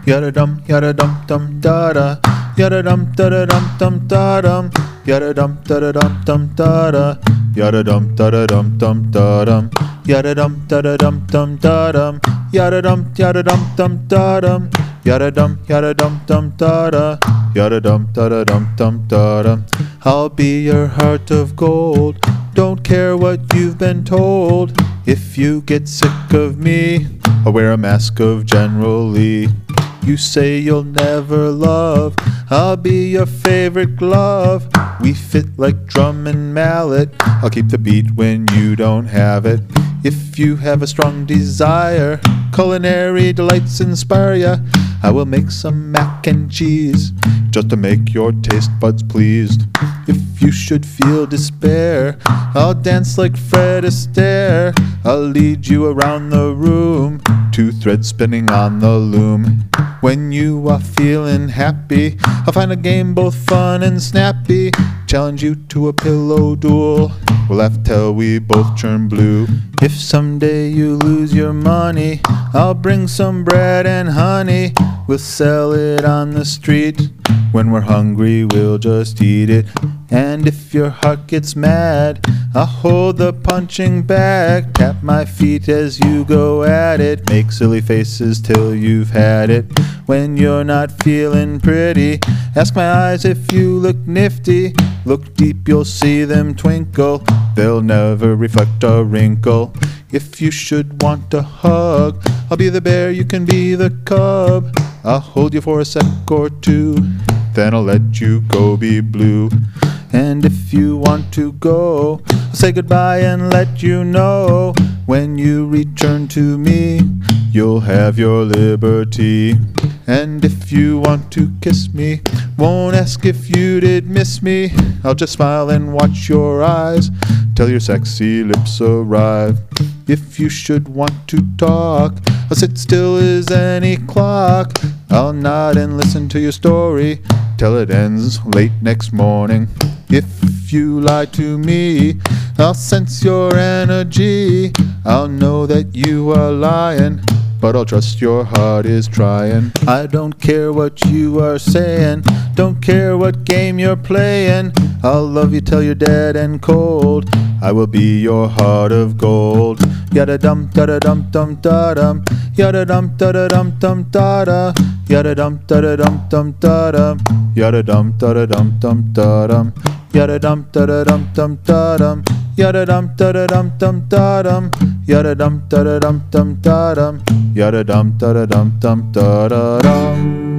Yada dum dum da da. Yada dum dum da dum. Yada dum dum da da. Yada dum dum da dum. Yada dum dum da dum. Yada dum dum da dum. Yada dum dum da da. Yada dum dum da dum. I'll be your heart of gold. Don't care what you've been told. If you get sick of me, I'll wear a mask of General Lee. You say you'll never love, I'll be your favorite glove. We fit like drum and mallet, I'll keep the beat when you don't have it. If you have a strong desire, culinary delights inspire ya. I will make some mac and cheese, just to make your taste buds pleased. If you should feel despair, I'll dance like Fred Astaire. I'll lead you around the room, 2 threads spinning on the loom. When you are feeling happy, I'll find a game both fun and snappy. Challenge you to a pillow duel, we'll laugh till we both turn blue. If someday you lose your money, I'll bring some bread and honey. We'll sell it on the street, when we're hungry we'll just eat it. And if your heart gets mad, I'll hold the punching bag. Tap my feet as you go at it, make silly faces till you've had it. When you're not feeling pretty, ask my eyes if you look nifty. Look deep, you'll see them twinkle, they'll never reflect a wrinkle. If you should want a hug, I'll be the bear, you can be the cub. I'll hold you for a sec or two, then I'll let you go be blue. And if you want to go, I'll say goodbye and let you know. When you return to me, you'll have your liberty. And if you want to kiss me, won't ask if you did miss me. I'll just smile and watch your eyes till your sexy lips arrive. If you should want to talk, I'll sit still as any clock. I'll nod and listen to your story till it ends late next morning. If you lie to me, I'll sense your energy. I'll know that you are lying, but I'll trust your heart is trying. I don't care what you are saying, don't care what game you're playing. I'll love you till you're dead and cold, I will be your heart of gold. Yada dum da dum dum da dum. Yada dum da dum dum da da. Yada dum da dum dum da dum. Yada dum da dum dum da dum. Yada dum da dum dum da dum. Yada dum da dum dum da dum. Yada dum da dum dum da dum. Yada dum da dum dum da dum.